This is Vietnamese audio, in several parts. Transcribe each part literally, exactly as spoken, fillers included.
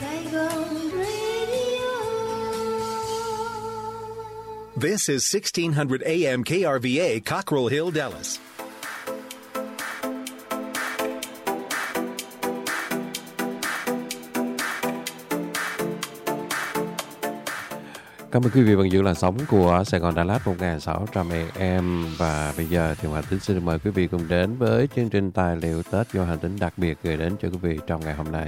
Saigon Radio. This is sixteen hundred A M K R V A, Cockrell Hill, Dallas. Cảm ơn quý vị vẫn giữ làn sóng của Sài Gòn Đà Lạt một nghìn sáu trăm A M. Và bây giờ thì Hòa Tính xin mời quý vị cùng đến với chương trình tài liệu Tết do Hành Tính đặc biệt gửi đến cho quý vị trong ngày hôm nay.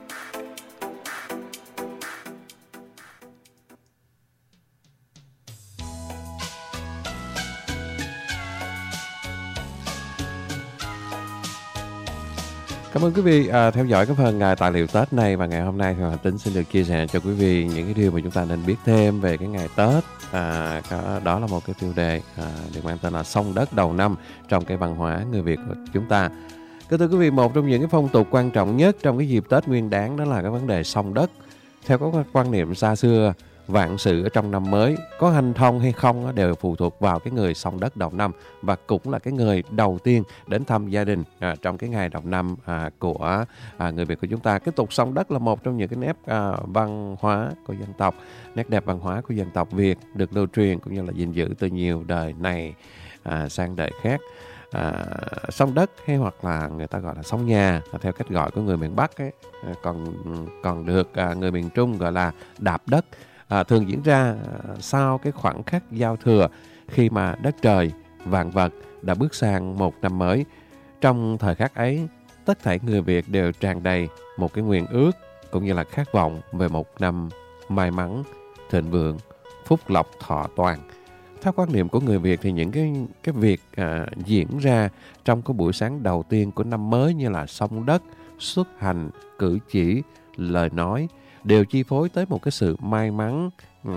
Cảm ơn quý vị à, theo dõi cái phần ngày tài liệu Tết này, và ngày hôm nay thì Hoàng Tính xin được chia sẻ cho quý vị những cái điều mà chúng ta nên biết thêm về cái ngày Tết. À, đó là một cái tiêu đề à, được mang tên là Sông Đất Đầu Năm trong cái văn hóa người Việt của chúng ta. Kính thưa quý vị, một trong những cái phong tục quan trọng nhất trong cái dịp Tết Nguyên Đán đó là cái vấn đề sông đất. Theo có quan niệm xa xưa, vạn sự ở trong năm mới có hanh thông hay không đều phụ thuộc vào cái người sông đất đầu năm, và cũng là cái người đầu tiên đến thăm gia đình à, trong cái ngày đầu năm à, của à, người Việt của chúng ta. Cái tục sông đất là một trong những cái nét à, văn hóa của dân tộc, nét đẹp văn hóa của dân tộc Việt được lưu truyền cũng như là gìn giữ từ nhiều đời này à, sang đời khác. À, sông đất hay hoặc là người ta gọi là sông nhà theo cách gọi của người miền Bắc ấy, còn còn được à, người miền Trung gọi là đạp đất. À, thường diễn ra à, sau cái khoảnh khắc giao thừa, khi mà đất trời, vạn vật đã bước sang một năm mới. Trong thời khắc ấy, tất thảy người Việt đều tràn đầy một cái nguyện ước cũng như là khát vọng về một năm may mắn, thịnh vượng, phúc lộc thọ toàn. Theo quan niệm của người Việt thì những cái cái việc à, diễn ra trong cái buổi sáng đầu tiên của năm mới như là sông đất, xuất hành, cử chỉ, lời nói đều chi phối tới một cái sự may mắn,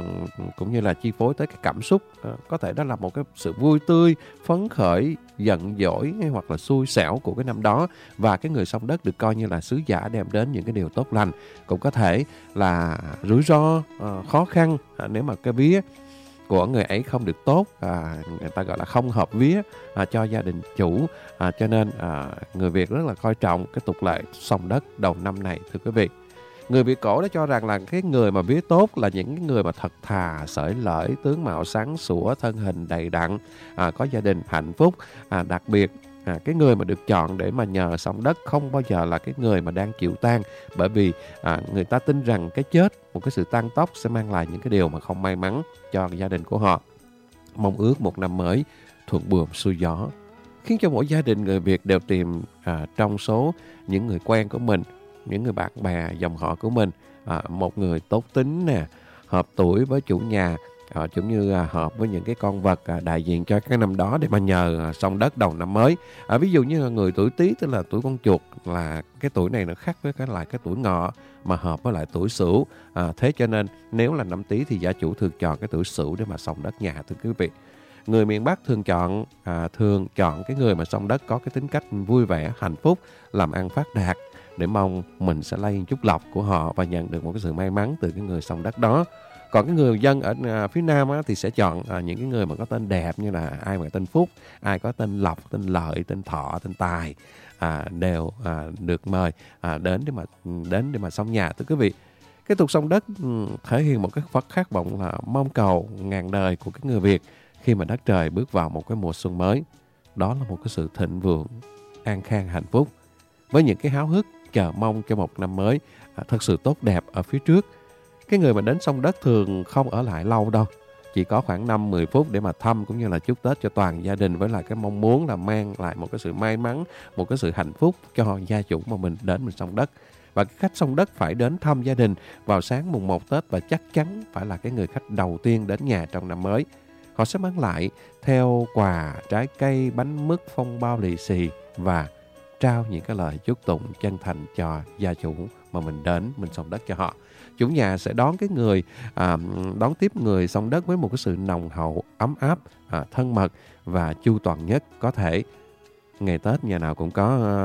cũng như là chi phối tới cái cảm xúc. Có thể đó là một cái sự vui tươi, phấn khởi, giận dỗi hay hoặc là xui xẻo của cái năm đó. Và cái người sông đất được coi như là sứ giả đem đến những cái điều tốt lành. Cũng có thể là rủi ro, khó khăn nếu mà cái vía của người ấy không được tốt, à, người ta gọi là không hợp vía à, cho gia đình chủ. À, cho nên à, người Việt rất là coi trọng cái tục lệ sông đất đầu năm này, thưa quý vị. Người Việt cổ đã cho rằng là cái người mà vía tốt là những cái người mà thật thà, xởi lởi, tướng mạo sáng sủa, thân hình đầy đặn, à, có gia đình hạnh phúc. À, đặc biệt à, cái người mà được chọn để mà nhờ sông đất không bao giờ là cái người mà đang chịu tang, bởi vì à, người ta tin rằng cái chết, một cái sự tang tóc sẽ mang lại những cái điều mà không may mắn cho gia đình của họ. Mong ước một năm mới thuận buồm xuôi gió, khiến cho mỗi gia đình người Việt đều tìm à, trong số những người quen của mình, những người bạn bè, dòng họ của mình, à, một người tốt tính nè, hợp tuổi với chủ nhà, à, cũng như à, hợp với những cái con vật à, đại diện cho cái năm đó để mà nhờ à, sông đất đầu năm mới. À, ví dụ như là người tuổi Tý, tức là tuổi con chuột, là cái tuổi này nó khác với cái lại cái tuổi Ngọ, mà hợp với lại tuổi Sửu. À, thế cho nên nếu là năm Tý thì gia chủ thường chọn cái tuổi Sửu để mà sông đất nhà, thưa quý vị. Người miền Bắc thường chọn à, thường chọn cái người mà sông đất có cái tính cách vui vẻ, hạnh phúc, làm ăn phát đạt, để mong mình sẽ lây chút lộc của họ và nhận được một cái sự may mắn từ cái người sông đất đó. Còn cái người dân ở à, phía Nam á, thì sẽ chọn à, những cái người mà có tên đẹp, như là ai mà tên Phúc, ai có tên Lộc, tên Lợi, tên Thọ, tên Tài, à, đều à, được mời à, đến để mà đến để mà sông nhà, thưa quý vị. Cái tục sông đất thể hiện một cái khát vọng là mong cầu ngàn đời của cái người Việt khi mà đất trời bước vào một cái mùa xuân mới. Đó là một cái sự thịnh vượng, an khang, hạnh phúc, với những cái háo hức chờ mong cho một năm mới à, thật sự tốt đẹp ở phía trước. Cái người mà đến sông đất thường không ở lại lâu đâu, chỉ có khoảng năm mười phút để mà thăm cũng như là chúc Tết cho toàn gia đình, với lại cái mong muốn là mang lại một cái sự may mắn, một cái sự hạnh phúc cho gia chủ mà mình đến mình sông đất. Và cái khách sông đất phải đến thăm gia đình vào sáng mùng một Tết, và chắc chắn phải là cái người khách đầu tiên đến nhà trong năm mới. Họ sẽ mang lại theo quà trái cây, bánh mứt, phong bao lì xì và trao những cái lời chúc tụng chân thành cho gia chủ mà mình đến mình sông đất cho họ. Chủ nhà sẽ đón cái người à, đón tiếp người sông đất với một cái sự nồng hậu, ấm áp, à, thân mật và chu toàn nhất có thể. Ngày Tết nhà nào cũng có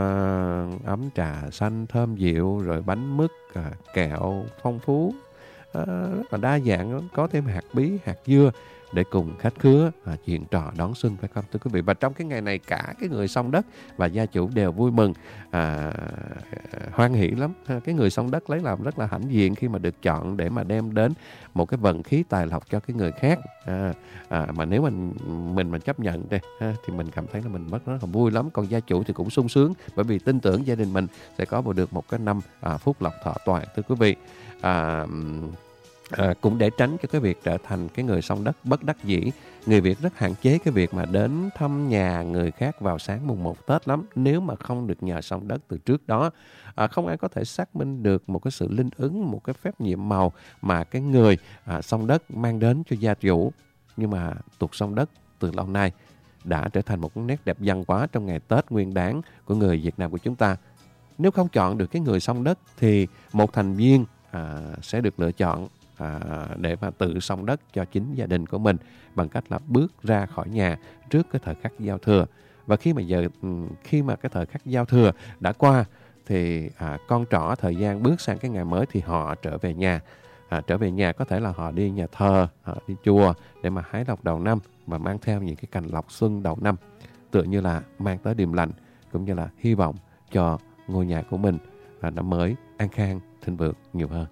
uh, ấm trà xanh thơm dịu, rồi bánh mứt, uh, kẹo phong phú, uh, rất là đa dạng, có thêm hạt bí, hạt dưa để cùng khách khứa à, chuyện trò đón xuân, phải không thưa quý vị? Và trong cái ngày này cả cái người song đất và gia chủ đều vui mừng, à, hoan hỷ lắm. Cái người song đất lấy làm rất là hãnh diện khi mà được chọn để mà đem đến một cái vận khí tài lộc cho cái người khác. À, à, mà nếu mình mình mà chấp nhận đây ha, thì mình cảm thấy là mình rất rất là vui lắm. Còn gia chủ thì cũng sung sướng bởi vì tin tưởng gia đình mình sẽ có được một cái năm à, phúc lộc thọ toàn thưa quý vị. À, À, cũng để tránh cho cái việc trở thành cái người song đất bất đắc dĩ, người Việt rất hạn chế cái việc mà đến thăm nhà người khác vào sáng mùng một Tết lắm, nếu mà không được nhờ song đất từ trước đó. À, không ai có thể xác minh được một cái sự linh ứng, một cái phép nhiệm màu mà cái người à, song đất mang đến cho gia chủ. Nhưng mà tục song đất từ lâu nay đã trở thành một cái nét đẹp văn hóa trong ngày Tết Nguyên Đán của người Việt Nam của chúng ta. Nếu không chọn được cái người song đất thì một thành viên à, sẽ được lựa chọn À, để mà tự song đất cho chính gia đình của mình bằng cách là bước ra khỏi nhà trước cái thời khắc giao thừa. Và khi mà giờ khi mà cái thời khắc giao thừa đã qua thì à, con trỏ thời gian bước sang cái ngày mới thì họ trở về nhà. À, trở về nhà có thể là họ đi nhà thờ, họ đi chùa để mà hái lộc đầu năm và mang theo những cái cành lộc xuân đầu năm, tựa như là mang tới điềm lành cũng như là hy vọng cho ngôi nhà của mình à, năm mới an khang thịnh vượng nhiều hơn.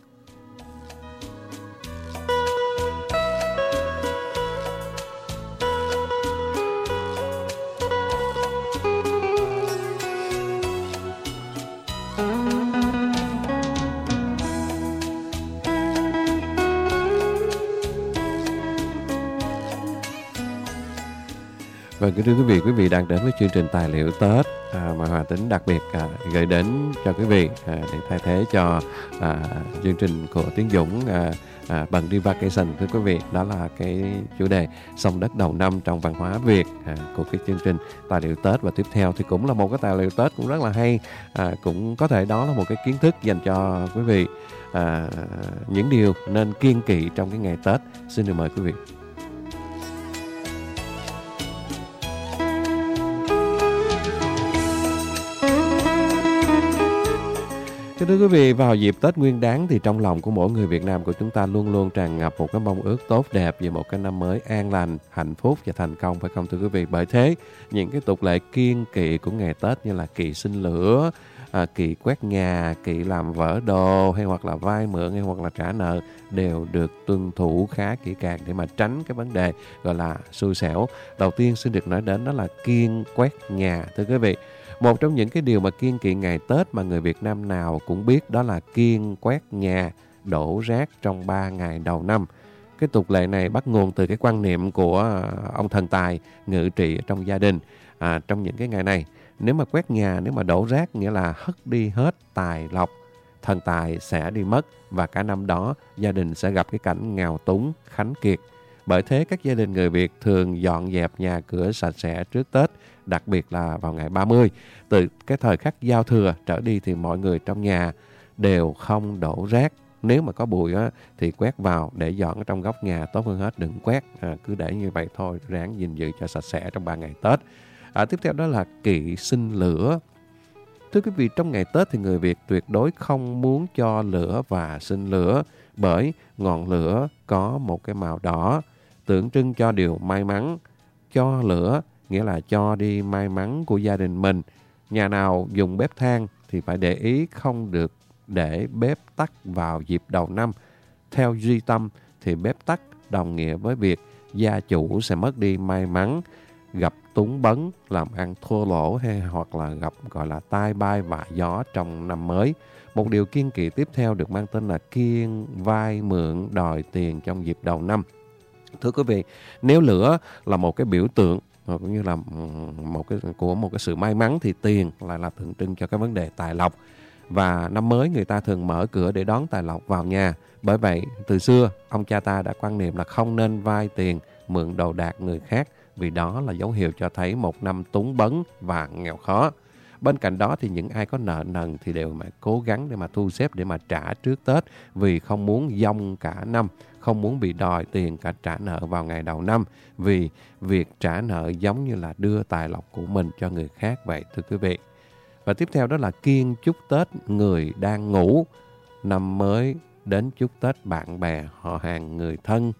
Vâng, kính thưa quý vị, quý vị đang đến với chương trình Tài liệu Tết à, mà Hòa Tính đặc biệt à, gửi đến cho quý vị à, để thay thế cho à, chương trình của Tiến Dũng à, à, bằng đi vacation thưa quý vị. Đó là cái chủ đề song đất đầu năm trong văn hóa Việt à, của cái chương trình Tài liệu Tết. Và tiếp theo thì cũng là một cái tài liệu Tết cũng rất là hay, à, cũng có thể đó là một cái kiến thức dành cho quý vị, à, những điều nên kiêng kỵ trong cái ngày Tết. Xin được mời quý vị. Thưa quý vị, vào dịp Tết Nguyên Đán thì trong lòng của mỗi người Việt Nam của chúng ta luôn luôn tràn ngập một cái mong ước tốt đẹp về một cái năm mới an lành, hạnh phúc và thành công, phải không thưa quý vị? Bởi thế, những cái tục lệ kiêng kỵ của ngày Tết như là kỵ sinh lửa, à, kỵ quét nhà, kỵ làm vỡ đồ hay hoặc là vay mượn hay hoặc là trả nợ đều được tuân thủ khá kỹ càng để mà tránh cái vấn đề gọi là xui xẻo. Đầu tiên xin được nói đến đó là kiêng quét nhà thưa quý vị. Một trong những cái điều mà kiêng kỵ ngày Tết mà người Việt Nam nào cũng biết đó là kiêng quét nhà, đổ rác trong ba ngày đầu năm. Cái tục lệ này bắt nguồn từ cái quan niệm của ông thần tài ngự trị ở trong gia đình. À, trong những cái ngày này, nếu mà quét nhà, nếu mà đổ rác nghĩa là hất đi hết tài lộc, thần tài sẽ đi mất và cả năm đó gia đình sẽ gặp cái cảnh nghèo túng, khánh kiệt. Bởi thế các gia đình người Việt thường dọn dẹp nhà cửa sạch sẽ trước Tết, đặc biệt là vào ngày ba mươi. Từ cái thời khắc giao thừa trở đi thì mọi người trong nhà đều không đổ rác. Nếu mà có bụi á, thì quét vào để dọn ở trong góc nhà tốt hơn hết, đừng quét. À, cứ để như vậy thôi, ráng gìn giữ cho sạch sẽ trong ba ngày Tết. À, tiếp theo đó là kỵ sinh lửa. Thưa quý vị, trong ngày Tết thì người Việt tuyệt đối không muốn cho lửa và sinh lửa, bởi ngọn lửa có một cái màu đỏ, tượng trưng cho điều may mắn. Cho lửa nghĩa là cho đi may mắn của gia đình mình. Nhà nào dùng bếp than thì phải để ý không được để bếp tắt vào dịp đầu năm. Theo duy tâm thì bếp tắt đồng nghĩa với việc gia chủ sẽ mất đi may mắn, gặp túng bấn, làm ăn thua lỗ hay hoặc là gặp gọi là tai bay vạ gió trong năm mới. Một điều kiêng kỵ tiếp theo được mang tên là kiêng vay mượn đòi tiền trong dịp đầu năm. Thưa quý vị, nếu lửa là một cái biểu tượng cũng như là một cái của một cái sự may mắn thì tiền lại là tượng trưng cho cái vấn đề tài lộc. Và năm mới người ta thường mở cửa để đón tài lộc vào nhà. Bởi vậy, từ xưa ông cha ta đã quan niệm là không nên vay tiền, mượn đồ đạc người khác, vì đó là dấu hiệu cho thấy một năm túng bấn và nghèo khó. Bên cạnh đó thì những ai có nợ nần thì đều mà cố gắng để mà thu xếp để mà trả trước Tết, vì không muốn dông cả năm, không muốn bị đòi tiền cả trả nợ vào ngày đầu năm, vì việc trả nợ giống như là đưa tài lộc của mình cho người khác vậy thưa quý vị. Và tiếp theo đó là kiêng chúc Tết người đang ngủ. Năm mới đến chúc Tết bạn bè, họ hàng, người thân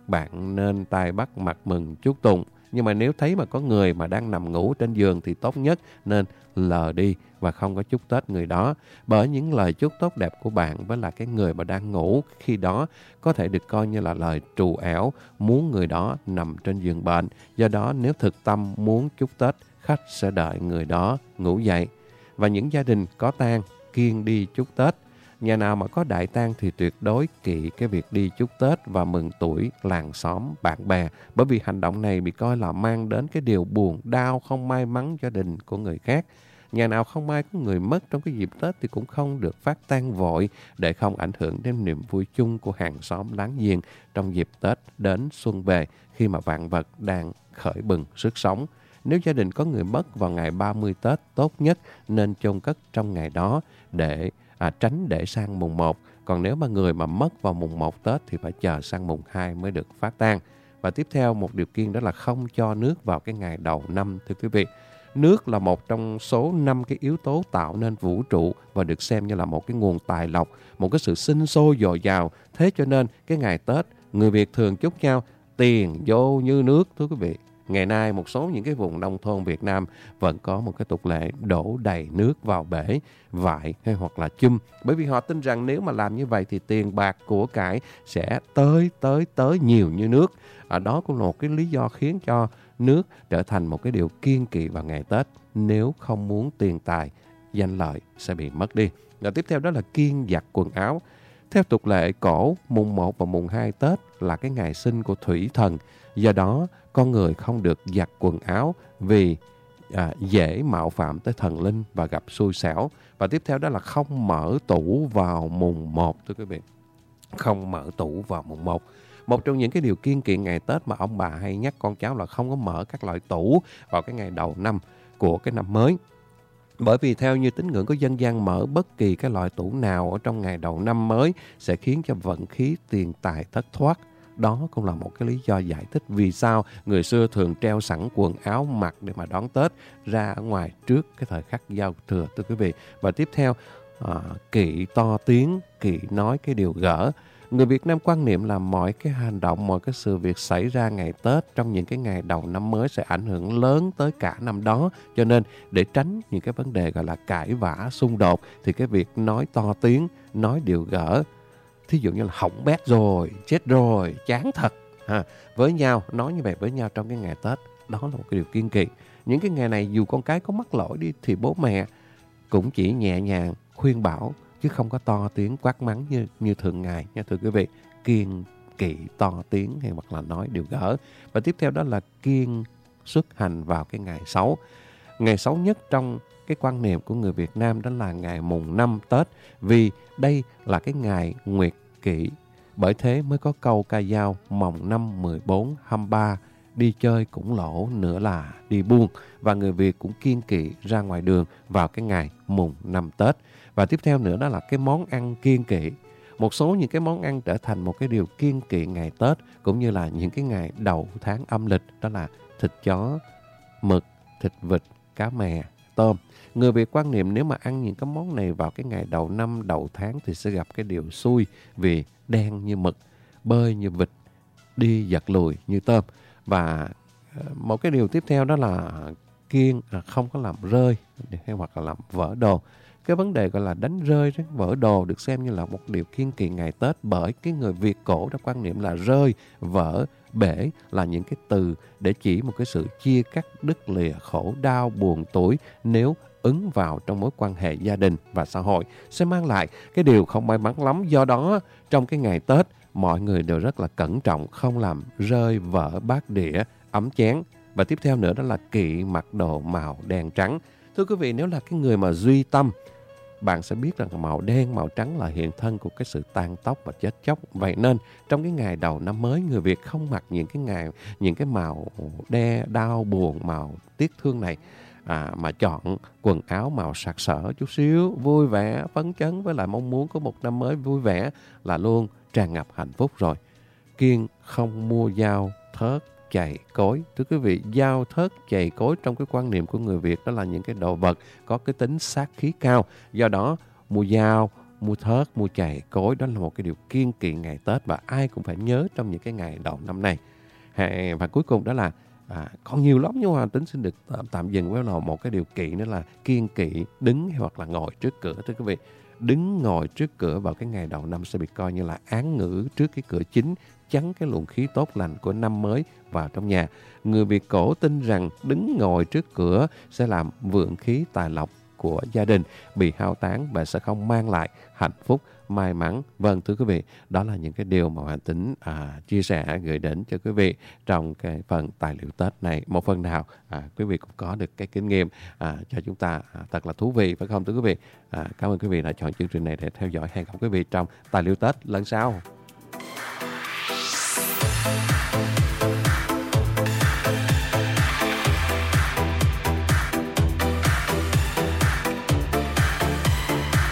bạn nên tay bắt mặt mừng chúc tụng. Nhưng mà nếu thấy mà có người mà đang nằm ngủ trên giường thì tốt nhất nên lờ đi và không có chúc Tết người đó. Bởi những lời chúc tốt đẹp của bạn với là cái người mà đang ngủ khi đó có thể được coi như là lời trù ảo muốn người đó nằm trên giường bệnh. Do đó nếu thực tâm muốn chúc Tết, khách sẽ đợi người đó ngủ dậy. Và những gia đình có tang kiêng đi chúc Tết. Nhà nào mà có đại tang thì tuyệt đối kỵ cái việc đi chúc Tết và mừng tuổi làng xóm, bạn bè. Bởi vì hành động này bị coi là mang đến cái điều buồn, đau, không may mắn gia đình của người khác. Nhà nào không may có người mất trong cái dịp Tết thì cũng không được phát tang vội để không ảnh hưởng đến niềm vui chung của hàng xóm láng giềng trong dịp Tết đến xuân về khi mà vạn vật đang khởi bừng sức sống. Nếu gia đình có người mất vào ngày ba mươi Tết, tốt nhất nên chôn cất trong ngày đó để à, tránh để sang mùng một. Còn nếu mà người mà mất vào mùng một Tết thì phải chờ sang mùng hai mới được phát tang. Và tiếp theo một điều kiện đó là không cho nước vào cái ngày đầu năm, thưa quý vị. Nước là một trong số năm cái yếu tố tạo nên vũ trụ và được xem như là một cái nguồn tài lộc, một cái sự sinh sôi dồi dào. Thế cho nên cái ngày Tết, người Việt thường chúc nhau tiền vô như nước, thưa quý vị. Ngày nay, một số những cái vùng nông thôn Việt Nam vẫn có một cái tục lệ đổ đầy nước vào bể, vại hay hoặc là chum. Bởi vì họ tin rằng nếu mà làm như vậy thì tiền bạc của cải sẽ tới, tới, tới nhiều như nước. Ở đó cũng là một cái lý do khiến cho nước trở thành một cái điều kiêng kỵ vào ngày Tết. Nếu không muốn tiền tài, danh lợi sẽ bị mất đi. Và tiếp theo đó là kiêng giặt quần áo. Theo tục lệ cổ, mùng một và mùng hai Tết là cái ngày sinh của thủy thần. Do đó, con người không được giặt quần áo vì à, dễ mạo phạm tới thần linh và gặp xui xẻo. Và tiếp theo đó là không mở tủ vào mùng một, thưa quý vị. Không mở tủ vào mùng một. Một trong những cái điều kiêng kỵ ngày Tết mà ông bà hay nhắc con cháu là không có mở các loại tủ vào cái ngày đầu năm của cái năm mới. Bởi vì theo như tín ngưỡng của dân gian, mở bất kỳ cái loại tủ nào ở trong ngày đầu năm mới sẽ khiến cho vận khí tiền tài thất thoát. Đó cũng là một cái lý do giải thích vì sao người xưa thường treo sẵn quần áo mặc để mà đón Tết ra ở ngoài trước cái thời khắc giao thừa, thưa quý vị. Và tiếp theo, à, kỵ to tiếng, kỵ nói cái điều gỡ. Người Việt Nam quan niệm là mọi cái hành động, mọi cái sự việc xảy ra ngày Tết trong những cái ngày đầu năm mới sẽ ảnh hưởng lớn tới cả năm đó. Cho nên để tránh những cái vấn đề gọi là cãi vã, xung đột thì cái việc nói to tiếng, nói điều gỡ, thí dụ như là hỏng bét rồi, chết rồi, chán thật ha, với nhau, nói như vậy với nhau trong cái ngày Tết, đó là một cái điều kiêng kỵ. Những cái ngày này dù con cái có mắc lỗi đi thì bố mẹ cũng chỉ nhẹ nhàng khuyên bảo chứ không có to tiếng quát mắng như như thường ngày nha, thưa quý vị. Kiêng kỵ to tiếng hay hoặc là nói điều gỡ. Và tiếp theo đó là kiêng xuất hành vào cái ngày xấu. Ngày xấu nhất trong cái quan niệm của người Việt Nam đó là ngày mùng năm Tết, vì đây là cái ngày nguyệt kỷ. Bởi thế mới có câu ca dao mồng năm mười bốn hăm ba, đi chơi cũng lỗ nữa là đi buôn. Và người Việt cũng kiêng kỵ ra ngoài đường vào cái ngày mùng năm Tết. Và tiếp theo nữa đó là cái món ăn kiêng kỵ. Một số những cái món ăn trở thành một cái điều kiêng kỵ ngày Tết, cũng như là những cái ngày đầu tháng âm lịch, đó là thịt chó, mực, thịt vịt, cá mè, tôm. Người Việt quan niệm nếu mà ăn những cái món này vào cái ngày đầu năm, đầu tháng thì sẽ gặp cái điều xui, vì đen như mực, bơi như vịt, đi giật lùi như tôm. Và một cái điều tiếp theo đó là kiêng không có làm rơi hay hoặc là làm vỡ đồ. Cái vấn đề gọi là đánh rơi, vỡ đồ được xem như là một điều kiêng kỵ ngày Tết, bởi cái người Việt cổ đã quan niệm là rơi, vỡ, bể là những cái từ để chỉ một cái sự chia cắt, đứt lìa, khổ đau, buồn tủi nếu ứng vào trong mối quan hệ gia đình và xã hội sẽ mang lại cái điều không may mắn lắm. Do đó trong cái ngày Tết mọi người đều rất là cẩn trọng, không làm rơi vỡ bát đĩa, ấm chén. Và tiếp theo nữa đó là kỵ mặc đồ màu đen trắng. Thưa quý vị, nếu là cái người mà duy tâm, bạn sẽ biết rằng màu đen, màu trắng là hiện thân của cái sự tan tóc và chết chóc. Vậy nên trong cái ngày đầu năm mới, người Việt không mặc những cái ngày những cái màu đe, đau, buồn, màu tiếc thương này, à, mà chọn quần áo màu sặc sỡ chút xíu, vui vẻ, phấn chấn với lại mong muốn của một năm mới vui vẻ là luôn tràn ngập hạnh phúc rồi. Kiêng không mua dao, thớt, chày, cối. Thưa quý vị, dao, thớt, chày, cối trong cái quan niệm của người Việt đó là những cái đồ vật có cái tính sát khí cao. Do đó, mua dao, mua thớt, mua chày, cối. Đó là một cái điều kiêng kỵ ngày Tết và ai cũng phải nhớ trong những cái ngày đầu năm này. Và cuối cùng đó là à, còn nhiều lắm, nhưng mà Tính xin được tạm, tạm dừng với một cái điều kỵ nữa là kiêng kỵ đứng hoặc là ngồi trước cửa. Thưa quý vị, đứng ngồi trước cửa vào cái ngày đầu năm sẽ bị coi như là án ngữ trước cái cửa chính, chắn cái luồng khí tốt lành của năm mới vào trong nhà. Người Việt cổ tin rằng đứng ngồi trước cửa sẽ làm vượng khí tài lộc của gia đình bị hao tán và sẽ không mang lại hạnh phúc, may mắn. Vâng, thưa quý vị, đó là những cái điều mà Hoàng Tính à, chia sẻ gửi đến cho quý vị trong cái phần tài liệu Tết này. Một phần nào à, quý vị cũng có được cái kinh nghiệm à, cho chúng ta à, thật là thú vị, phải không thưa quý vị? À, cảm ơn quý vị đã chọn chương trình này để theo dõi. Hẹn gặp quý vị trong tài liệu Tết lần sau.